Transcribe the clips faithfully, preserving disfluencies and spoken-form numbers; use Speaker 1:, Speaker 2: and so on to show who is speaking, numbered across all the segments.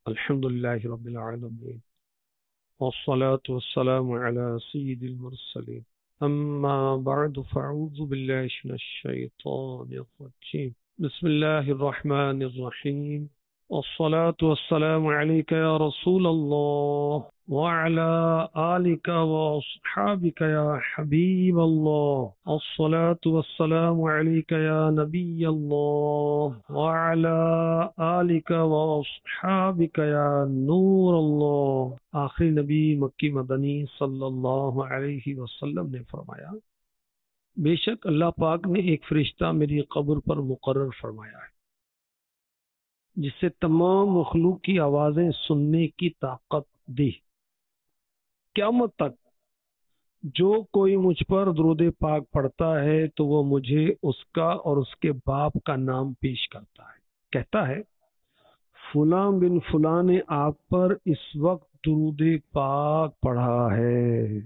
Speaker 1: الحمد لله رب العالمين والصلاة والسلام على سيد المرسلين أما بعد فأعوذ بالله من الشيطان الرجيم بسم الله الرحمن الرحيم والصلاة والسلام عليك يا رسول الله وعلى آلك وأصحابك يا حبيب الله الصلاة والسلام عليك يا نبي الله وعلى آلك وأصحابك يا نور الله. آخری نبی مکی مدنی صلی اللہ علیہ وسلم نے فرمایا، بے شک اللہ پاک نے ایک فرشتہ میری قبر پر مقرر فرمایا ہے جس سے تمام مخلوق کی آوازیں سننے کی طاقت دی. قیامت تک جو کوئی مجھ پر درود پاک پڑھتا ہے تو وہ مجھے اس کا اور اس کے باپ کا نام پیش کرتا ہے، کہتا ہے فلاں بن فلاں نے آپ پر اس وقت درود پاک پڑھا ہے.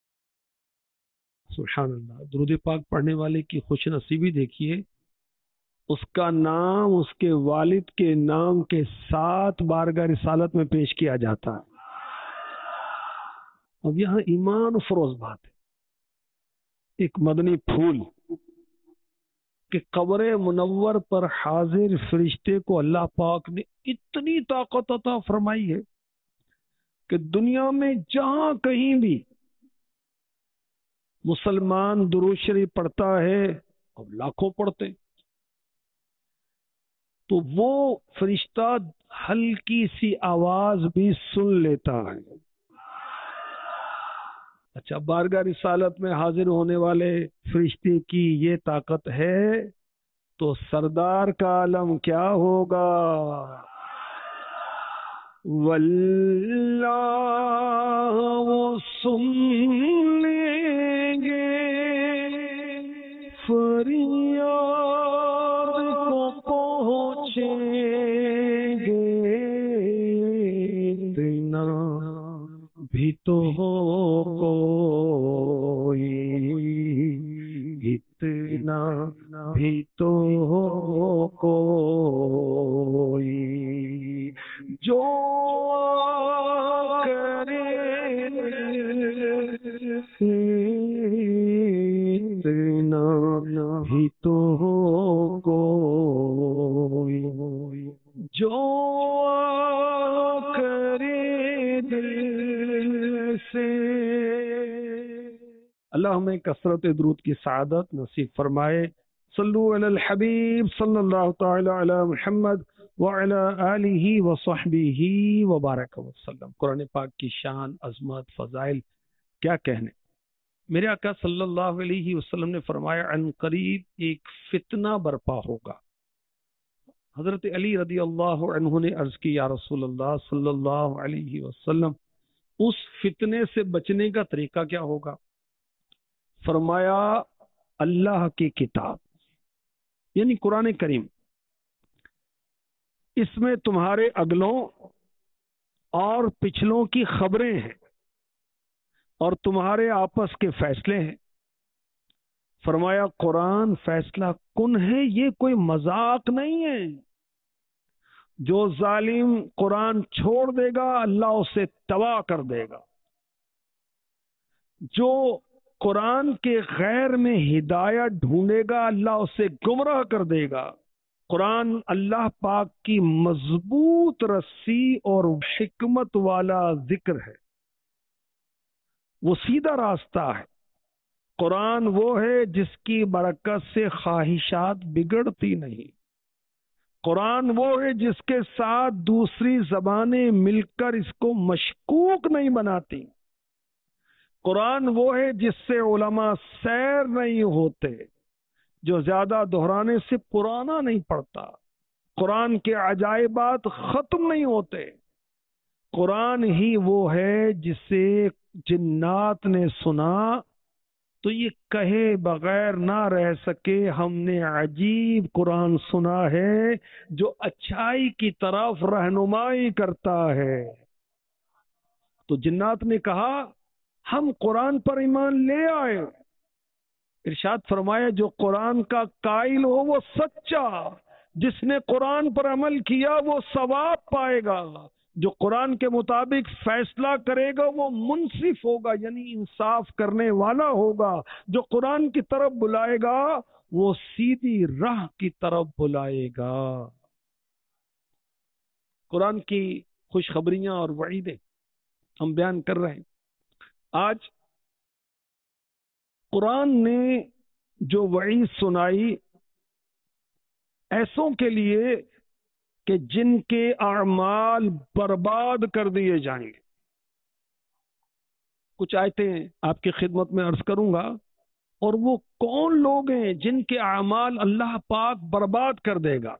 Speaker 1: سبحان اللہ. درود پاک پڑھنے والے کی خوش نصیبی دیکھیے، اس کا نام اس کے والد کے نام کے ساتھ بارگاہ رسالت میں پیش کیا جاتا ہے. اب یہاں ایمان فروز بات ہے، ایک مدنی پھول کہ قبر منور پر حاضر فرشتے کو اللہ پاک نے اتنی طاقت عطا فرمائی ہے کہ دنیا میں جہاں کہیں بھی مسلمان درود شریف پڑھتا ہے، اب لاکھوں پڑھتے، تو وہ فرشتہ ہلکی سی آواز بھی سن لیتا ہے. اچھا، بارگاہ رسالت میں حاضر ہونے والے فرشتے کی یہ طاقت ہے تو سردار کا عالم کیا ہوگا؟ واللہ وہ سن لیں گے فریاد کو پہنچیں گے، اتنا بھی تو ہو کوئی، اتنا بھی تو ہو کوئی جو کرے، اتنا بھی تو ہو کوئی جو کرے دل سے. اللہ ہمیں کثرت درود کی سعادت نصیب فرمائے. صلو علی الحبیب صلی اللہ تعالی علی محمد وعلی آلہ وصحبہ وبارک وسلم. قرآن پاک کی شان، عظمت، فضائل کیا کہنے. میرے آقا صلی اللہ علیہ وسلم نے فرمایا عن قریب ایک فتنہ برپا ہوگا. حضرت علی رضی اللہ عنہ نے عرض کی یا رسول اللہ صلی اللہ علیہ وسلم اس فتنے سے بچنے کا طریقہ کیا ہوگا؟ فرمایا اللہ کی کتاب یعنی قرآن کریم، اس میں تمہارے اگلوں اور پچھلوں کی خبریں ہیں اور تمہارے آپس کے فیصلے ہیں. فرمایا قرآن فیصلہ کن ہے، یہ کوئی مذاق نہیں ہے. جو ظالم قرآن چھوڑ دے گا اللہ اسے تباہ کر دے گا. جو قرآن کے غیر میں ہدایت ڈھونڈے گا اللہ اسے گمراہ کر دے گا. قرآن اللہ پاک کی مضبوط رسی اور حکمت والا ذکر ہے، وہ سیدھا راستہ ہے. قرآن وہ ہے جس کی برکت سے خواہشات بگڑتی نہیں. قرآن وہ ہے جس کے ساتھ دوسری زبانیں مل کر اس کو مشکوک نہیں بناتی. قرآن وہ ہے جس سے علماء سیر نہیں ہوتے، جو زیادہ دہرانے سے پرانا نہیں پڑتا. قرآن کے عجائبات ختم نہیں ہوتے. قرآن ہی وہ ہے جسے جنات نے سنا تو یہ کہے بغیر نہ رہ سکے ہم نے عجیب قرآن سنا ہے جو اچھائی کی طرف رہنمائی کرتا ہے. تو جنات نے کہا ہم قرآن پر ایمان لے آئے. ارشاد فرمایا جو قرآن کا قائل ہو وہ سچا، جس نے قرآن پر عمل کیا وہ ثواب پائے گا، جو قرآن کے مطابق فیصلہ کرے گا وہ منصف ہوگا، یعنی انصاف کرنے والا ہوگا۔ جو قرآن کی طرف بلائے گا وہ سیدھی راہ کی طرف بلائے گا۔ قرآن کی خوشخبریاں اور وعیدیں ہم بیان کر رہے ہیں۔ آج قرآن نے جو وعید سنائی ایسوں کے لیے کہ جن کے اعمال برباد کر دیے جائیں گے۔ کچھ آیتیں آپ کی خدمت میں عرض کروں گا، اور وہ کون لوگ ہیں جن کے اعمال اللہ پاک برباد کر دے گا۔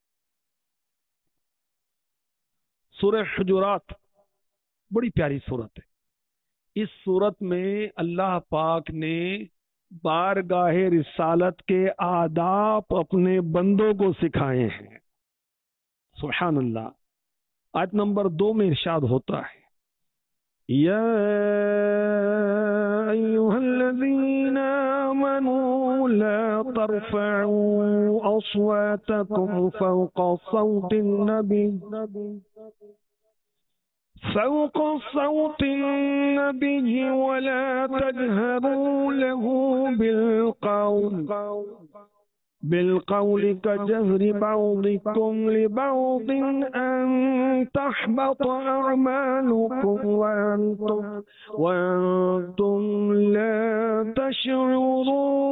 Speaker 1: سورہ حجرات بڑی پیاری سورت ہے۔ اس سورت میں اللہ پاک نے بارگاہ رسالت کے آداب اپنے بندوں کو سکھائے ہیں۔ سبحان اللہ۔ آیت نمبر دو میں ارشاد ہوتا ہے، یا ایھا الذین آمنوا لا ترفعوا اصواتکم فوق صوت النبی فوق صوت النبی ولا تجهروا له بالقول بالقول كجهر بعضكم لبعض أن تحبط أعمالكم وأنتم, وأنتم لا تشعرون۔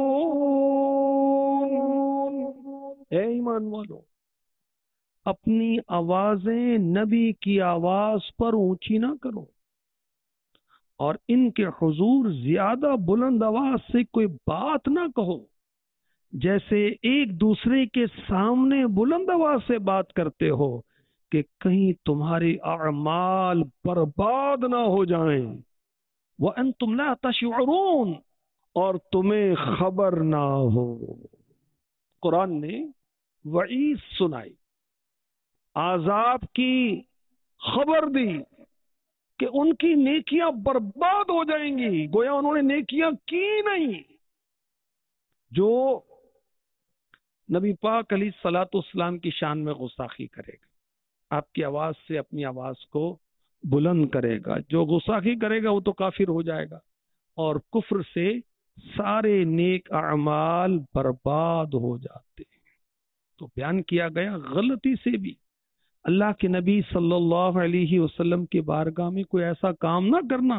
Speaker 1: اے ایمان والو، اپنی آوازیں نبی کی آواز پر اونچی نہ کرو، اور ان کے حضور زیادہ بلند آواز سے کوئی بات نہ کہو، جیسے ایک دوسرے کے سامنے بلند آواز سے بات کرتے ہو کہ کہیں تمہارے اعمال برباد نہ ہو جائیں۔ وَأَنْتُمْ لَا تَشْعُرُونَ، اور تمہیں خبر نہ ہو۔ قرآن نے وعید سنائی، عذاب کی خبر دی کہ ان کی نیکیاں برباد ہو جائیں گی، گویا انہوں نے نیکیاں کی نہیں۔ جو نبی پاک علیہ الصلوۃ والسلام کی شان میں گستاخی کرے گا، آپ کی آواز سے اپنی آواز کو بلند کرے گا، جو گستاخی کرے گا وہ تو کافر ہو جائے گا، اور کفر سے سارے نیک اعمال برباد ہو جاتے ہیں۔ تو بیان کیا گیا غلطی سے بھی اللہ کے نبی صلی اللہ علیہ وسلم کی بارگاہ میں کوئی ایسا کام نہ کرنا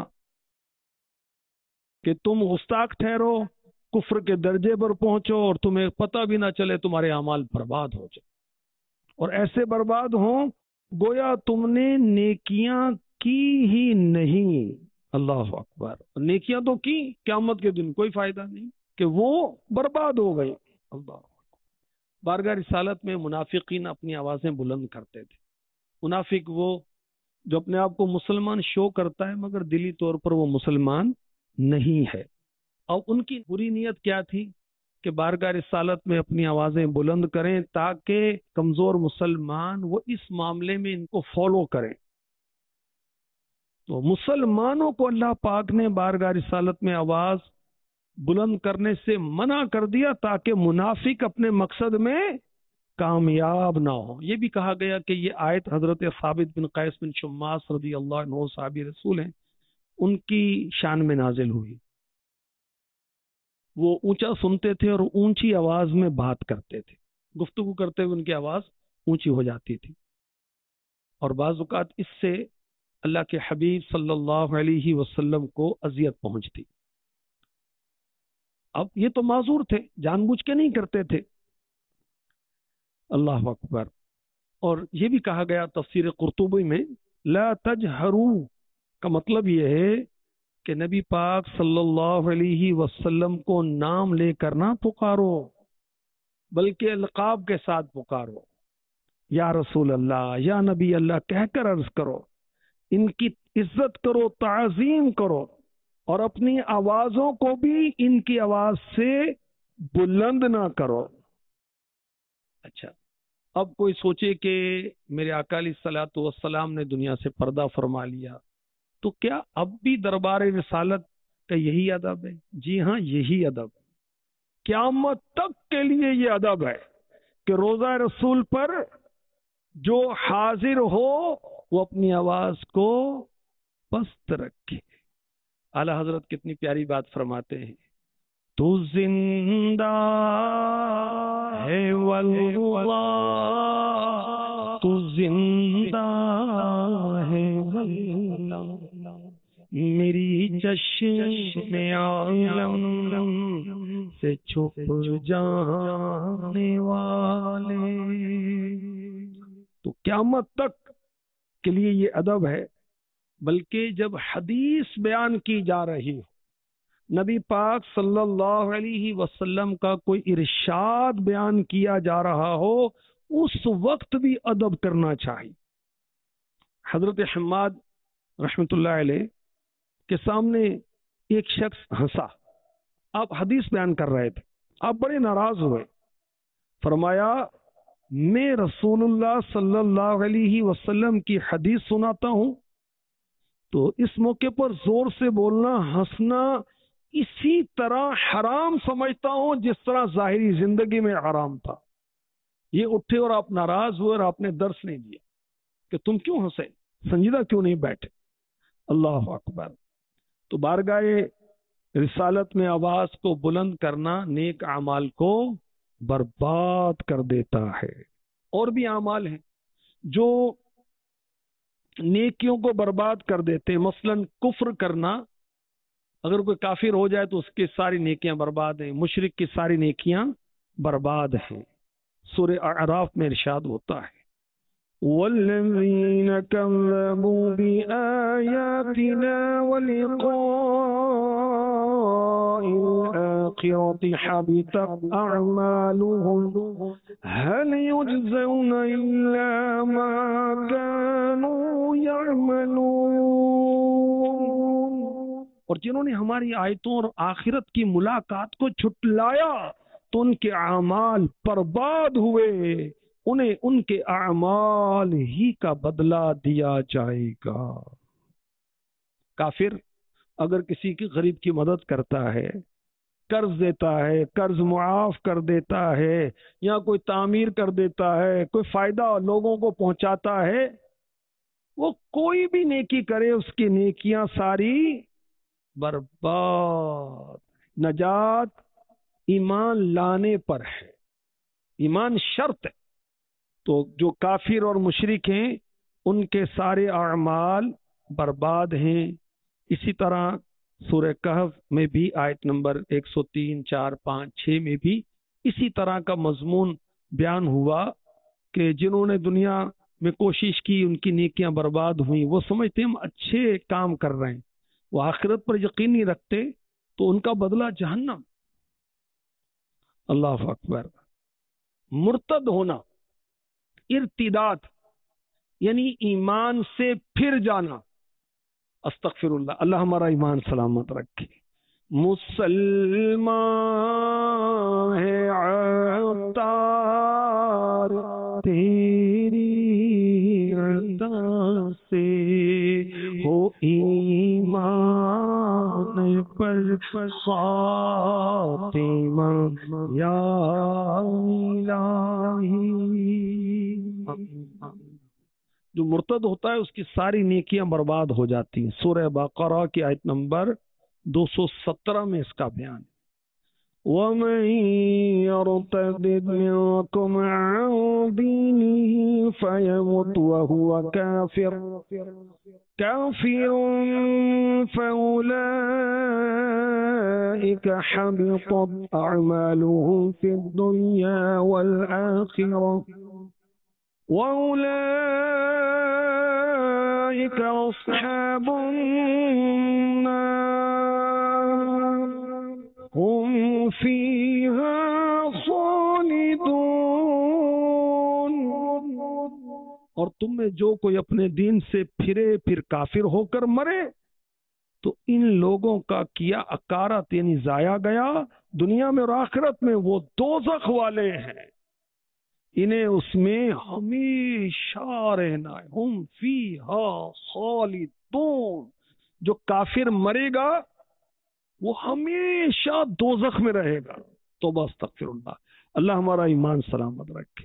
Speaker 1: کہ تم گستاخ ٹھہرو، کفر کے درجے پر پہنچو، اور تمہیں پتہ بھی نہ چلے تمہارے اعمال برباد ہو جائے، اور ایسے برباد ہوں گویا تم نے نیکیاں کی ہی نہیں۔ اللہ اکبر۔ نیکیاں تو کی، قیامت کے دن کوئی فائدہ نہیں کہ وہ برباد ہو گئی۔ اللہ بارگاہ رسالت میں منافقین اپنی آوازیں بلند کرتے تھے۔ منافق وہ جو اپنے آپ کو مسلمان شو کرتا ہے مگر دلی طور پر وہ مسلمان نہیں ہے۔ اور ان کی بری نیت کیا تھی کہ بارگاہ رسالت میں اپنی آوازیں بلند کریں تاکہ کمزور مسلمان وہ اس معاملے میں ان کو فالو کریں۔ تو مسلمانوں کو اللہ پاک نے بارگاہ رسالت میں آواز بلند کرنے سے منع کر دیا تاکہ منافق اپنے مقصد میں کامیاب نہ ہو۔ یہ بھی کہا گیا کہ یہ آیت حضرت ثابت بن قیس بن شماس رضی اللہ عنہ صحابی رسول ہیں، ان کی شان میں نازل ہوئی۔ وہ اونچا سنتے تھے اور اونچی آواز میں بات کرتے تھے، گفتگو کرتے ہوئے ان کی آواز اونچی ہو جاتی تھی، اور بعض اوقات اس سے اللہ کے حبیب صلی اللہ علیہ وسلم کو اذیت پہنچتی۔ اب یہ تو معذور تھے، جان بوجھ کے نہیں کرتے تھے۔ اللہ اکبر۔ اور یہ بھی کہا گیا تفسیر قرطبی میں، لا تجہروا کا مطلب یہ ہے کہ نبی پاک صلی اللہ علیہ وسلم کو نام لے کر نہ پکارو، بلکہ القاب کے ساتھ پکارو، یا رسول اللہ، یا نبی اللہ کہہ کر عرض کرو، ان کی عزت کرو، تعظیم کرو، اور اپنی آوازوں کو بھی ان کی آواز سے بلند نہ کرو۔ اچھا، اب کوئی سوچے کہ میرے آقا علیہ الصلوۃ والسلام نے دنیا سے پردہ فرما لیا، تو کیا اب بھی دربار رسالت کا یہی ادب ہے؟ جی ہاں، یہی ادب ہے، قیامت تک کے لیے یہ ادب ہے کہ روزہ رسول پر جو حاضر ہو وہ اپنی آواز کو پست رکھے۔ اعلی حضرت کتنی پیاری بات فرماتے ہیں، تو زندہ ہے واللہ، تو زندہ ہے واللہ، میری چشم عالم سے چھپ جانے والے۔ تو قیامت تک کے لیے یہ ادب ہے، بلکہ جب حدیث بیان کی جا رہی ہو، نبی پاک صلی اللہ علیہ وسلم کا کوئی ارشاد بیان کیا جا رہا ہو، اس وقت بھی ادب کرنا چاہیے۔ حضرت حماد رحمت اللہ علیہ کے سامنے ایک شخص ہنسا، آپ حدیث بیان کر رہے تھے، آپ بڑے ناراض ہوئے، فرمایا میں رسول اللہ صلی اللہ علیہ وسلم کی حدیث سناتا ہوں تو اس موقع پر زور سے بولنا، ہنسنا اسی طرح حرام سمجھتا ہوں جس طرح ظاہری زندگی میں حرام تھا۔ یہ اٹھے اور آپ ناراض ہوئے اور آپ نے درس نہیں دیا کہ تم کیوں ہنسے، سنجیدہ کیوں نہیں بیٹھے۔ اللہ اکبر۔ تو بارگاہ رسالت میں آواز کو بلند کرنا نیک اعمال کو برباد کر دیتا ہے۔ اور بھی اعمال ہیں جو نیکیوں کو برباد کر دیتے، مثلا کفر کرنا، اگر کوئی کافر ہو جائے تو اس کی ساری نیکیاں برباد ہیں، مشرک کی ساری نیکیاں برباد ہیں۔ سورہ اعراف میں ارشاد ہوتا ہے وَالَّذِينَ كَذَّبُوا بِآيَاتِنَا وَلِقَاءِ الْآخِرَةِ حَبِطَتْ أَعْمَالُهُمْ هَلْ يُجْزَوْنَ إِلَّا مَا كَانُوا يَعْمَلُونَ۔ اور جنہوں نے ہماری آیتوں اور آخرت کی ملاقات کو جھٹلایا تو ان کے اعمال برباد ہوئے، انہیں ان کے اعمال ہی کا بدلہ دیا جائے گا۔ کافر اگر کسی کی غریب کی مدد کرتا ہے، قرض دیتا ہے، قرض معاف کر دیتا ہے، یا کوئی تعمیر کر دیتا ہے، کوئی فائدہ لوگوں کو پہنچاتا ہے، وہ کوئی بھی نیکی کرے اس کی نیکیاں ساری برباد۔ نجات ایمان لانے پر ہے، ایمان شرط ہے۔ تو جو کافر اور مشرک ہیں ان کے سارے اعمال برباد ہیں۔ اسی طرح سورہ کہف میں بھی آیت نمبر ایک سو تین، چار، پانچ، چھ میں بھی اسی طرح کا مضمون بیان ہوا کہ جنہوں نے دنیا میں کوشش کی ان کی نیکیاں برباد ہوئیں، وہ سمجھتے ہم اچھے کام کر رہے ہیں، وہ آخرت پر یقین نہیں رکھتے، تو ان کا بدلہ جہنم۔ اللہ اکبر۔ مرتد ہونا، ارتداد یعنی ایمان سے پھر جانا، استغفر اللہ، اللہ ہمارا ایمان سلامت رکھے۔ مسلمان ہے عطار تیری عطا سے، ہو ایمان پر خاتمہ یا الہی۔ جو مرتد ہوتا ہے اس کی ساری نیکیاں برباد ہو جاتی ہیں۔ سورہ بقرہ کی آیت نمبر دو سو سترہ میں اس کا بیان ہے۔ وَمَن يَرْتَدِدْ مِنكُمْ عَن دِينِهِ فَيَمُتْ وَهُوَ كَافِرٌ كَافِرٌ فَأُولَئِكَ حَبِطَتْ أَعْمَالُهُمْ فِي الدُّنْيَا وَالْآخِرَةِ وَأُولَئِكَ أَصْحَابُ النَّارِ هُمْ فِيهَا خَالِدُونَ۔ اور تم میں جو کوئی اپنے دین سے پھرے پھر کافر ہو کر مرے تو ان لوگوں کا کیا اکارت یعنی ضائع گیا، دنیا میں اور آخرت میں وہ دوزخ والے ہیں، انہیں اس میں ہمیشہ رہنا ہے۔ ہم فیہا خالدون۔ جو کافر مرے گا وہ ہمیشہ دوزخ میں رہے گا۔ توبہ استغفر اللہ، اللہ ہمارا ایمان سلامت رکھے۔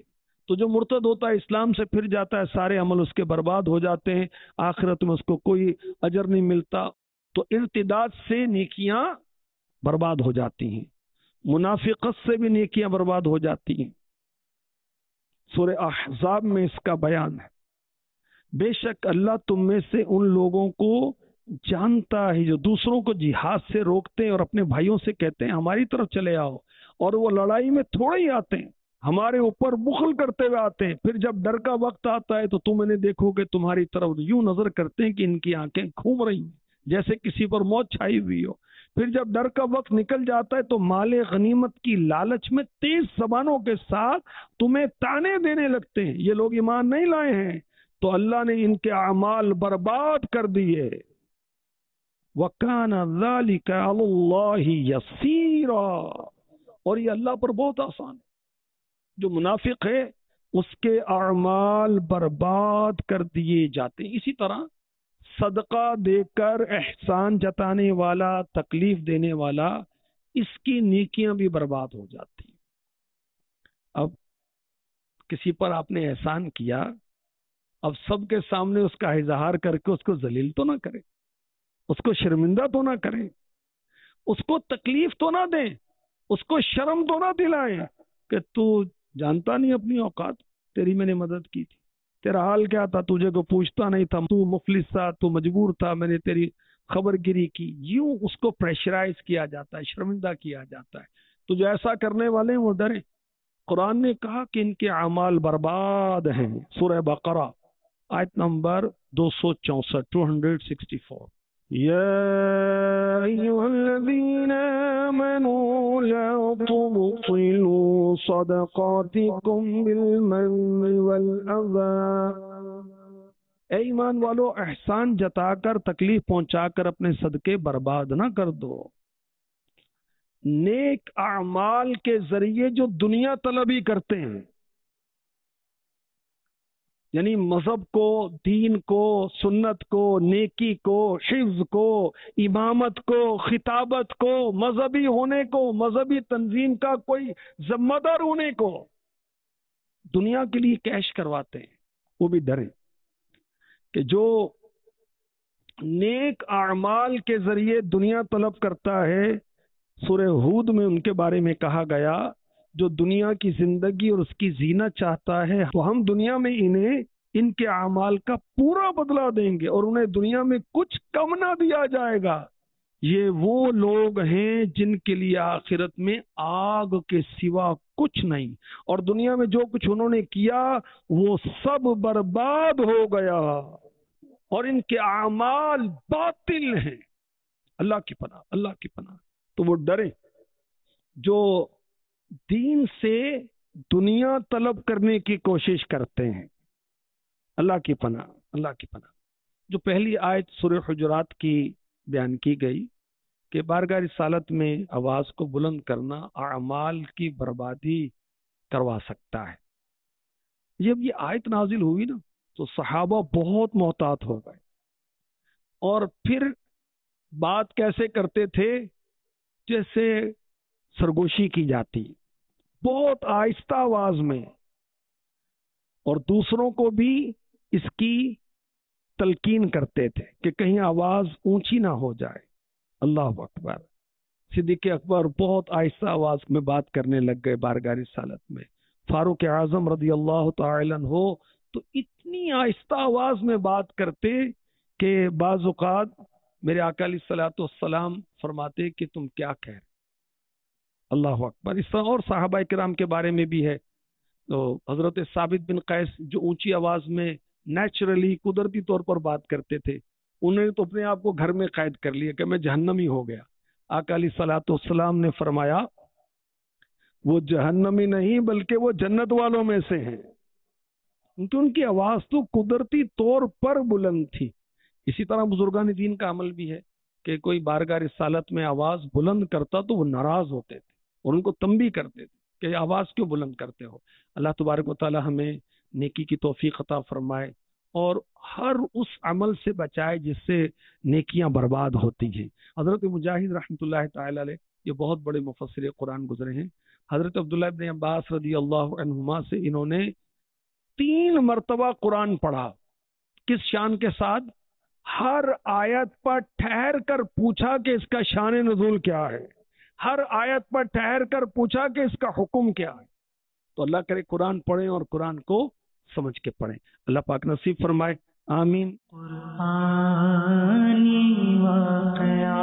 Speaker 1: تو جو مرتد ہوتا ہے اسلام سے پھر جاتا ہے سارے عمل اس کے برباد ہو جاتے ہیں، آخرت میں اس کو کوئی اجر نہیں ملتا. تو ارتداد سے نیکیاں برباد ہو جاتی ہیں، منافقت سے بھی نیکیاں برباد ہو جاتی ہیں. سورہ احزاب میں اس کا بیان ہے. بے شک اللہ تم میں سے ان لوگوں کو جانتا ہے جو دوسروں کو جہاد سے روکتے ہیں اور اپنے بھائیوں سے کہتے ہیں ہماری طرف چلے آؤ، اور وہ لڑائی میں تھوڑے ہی آتے ہیں، ہمارے اوپر بخل کرتے ہوئے آتے ہیں. پھر جب ڈر کا وقت آتا ہے تو تم انہیں دیکھو کہ تمہاری طرف یوں نظر کرتے ہیں کہ ان کی آنکھیں گھوم رہی ہیں جیسے کسی پر موت چھائی ہوئی ہو. پھر جب ڈر کا وقت نکل جاتا ہے تو مال غنیمت کی لالچ میں تیز زبانوں کے ساتھ تمہیں تانے دینے لگتے ہیں، یہ لوگ ایمان نہیں لائے ہیں. تو اللہ نے ان کے اعمال برباد کر دیے. وَكَانَ ذَلِكَ عَلَى اللَّهِ يَسِيرًا، اور یہ اللہ پر بہت آسان ہے. جو منافق ہے اس کے اعمال برباد کر دیے جاتے ہیں. اسی طرح صدقہ دے کر احسان جتانے والا، تکلیف دینے والا، اس کی نیکیاں بھی برباد ہو جاتی ہیں. اب کسی پر آپ نے احسان کیا، اب سب کے سامنے اس کا اظہار کر کے اس کو ذلیل تو نہ کرے، اس کو شرمندہ تو نہ کریں، اس کو تکلیف تو نہ دیں، اس کو شرم تو نہ دلائیں کہ تو جانتا نہیں اپنی اوقات، تیری میں نے مدد کی تھی، تیرا حال کیا تھا، تجھے کو پوچھتا نہیں تھا، تو مفلس تھا، تو مجبور تھا، میں نے تیری خبر گیری کی. یوں اس کو پریشرائز کیا جاتا ہے، شرمندہ کیا جاتا ہے. تو جو ایسا کرنے والے ہیں وہ ڈریں. قرآن نے کہا کہ ان کے اعمال برباد ہیں. سورہ بقرہ آیت نمبر دو سو چونسٹھ ٹو ہنڈریڈ سکسٹی فور. يا أيها الذين آمنوا لا تبطلوا صدقاتكم بالمن والأذى. اے ایمان والو، احسان جتا کر تکلیف پہنچا کر اپنے صدقے برباد نہ کر دو. نیک اعمال کے ذریعے جو دنیا طلبی کرتے ہیں، یعنی مذہب کو، دین کو، سنت کو، نیکی کو، حفظ کو، امامت کو، خطابت کو، مذہبی ہونے کو، مذہبی تنظیم کا کوئی ذمہ دار ہونے کو دنیا کے لیے کیش کرواتے ہیں، وہ بھی ڈریں کہ جو نیک اعمال کے ذریعے دنیا طلب کرتا ہے، سورہ ہود میں ان کے بارے میں کہا گیا جو دنیا کی زندگی اور اس کی زینت چاہتا ہے تو ہم دنیا میں انہیں ان کے اعمال کا پورا بدلہ دیں گے اور انہیں دنیا میں کچھ کم نہ دیا جائے گا. یہ وہ لوگ ہیں جن کے لیے آخرت میں آگ کے سوا کچھ نہیں، اور دنیا میں جو کچھ انہوں نے کیا وہ سب برباد ہو گیا اور ان کے اعمال باطل ہیں. اللہ کی پناہ، اللہ کی پناہ. تو وہ ڈریں جو دین سے دنیا طلب کرنے کی کوشش کرتے ہیں. اللہ کی پناہ، اللہ کی پناہ. جو پہلی آیت سورہ حجرات کی بیان کی گئی کہ بارگاہ رسالت میں آواز کو بلند کرنا اعمال کی بربادی کروا سکتا ہے. جب یہ آیت نازل ہوئی نا تو صحابہ بہت محتاط ہو گئے، اور پھر بات کیسے کرتے تھے؟ جیسے سرگوشی کی جاتی، بہت آہستہ آواز میں، اور دوسروں کو بھی اس کی تلقین کرتے تھے کہ کہیں آواز اونچی نہ ہو جائے. اللہ اکبر. صدیق اکبر بہت آہستہ آواز میں بات کرنے لگ گئے بارگاہ رسالت میں. فاروق اعظم رضی اللہ تعالی عنہ ہو تو اتنی آہستہ آواز میں بات کرتے کہ بعض اوقات میرے آقا علیہ الصلوۃ والسلام فرماتے کہ تم کیا کہہ رہے. اللہ اکبر. اس طرح اور صحابہ کرام کے بارے میں بھی ہے. تو حضرت ثابت بن قیس جو اونچی آواز میں نیچرلی قدرتی طور پر بات کرتے تھے، انہوں نے تو اپنے آپ کو گھر میں قید کر لیا کہ میں جہنمی ہو گیا. آقا علیہ الصلوۃ والسلام نے فرمایا وہ جہنمی نہیں بلکہ وہ جنت والوں میں سے ہیں، کیونکہ ان کی آواز تو قدرتی طور پر بلند تھی. اسی طرح بزرگان دین کا عمل بھی ہے کہ کوئی بارگاہ رسالت میں آواز بلند کرتا تو وہ ناراض ہوتے تھے اور ان کو تنبیہ کرتے تھے کہ آواز کیوں بلند کرتے ہو. اللہ تبارک و تعالی ہمیں نیکی کی توفیق عطا فرمائے اور ہر اس عمل سے بچائے جس سے نیکیاں برباد ہوتی ہیں. حضرت مجاہد رحمۃ اللہ تعالی علیہ یہ بہت بڑے مفسر قرآن گزرے ہیں. حضرت عبداللہ ابن عباس رضی اللہ عنہما سے انہوں نے تین مرتبہ قرآن پڑھا. کس شان کے ساتھ؟ ہر آیت پر ٹھہر کر پوچھا کہ اس کا شان نزول کیا ہے، ہر آیت پر ٹھہر کر پوچھا کہ اس کا حکم کیا ہے. تو اللہ کرے قرآن پڑھیں اور قرآن کو سمجھ کے پڑھیں. اللہ پاک نصیب فرمائے. آمین.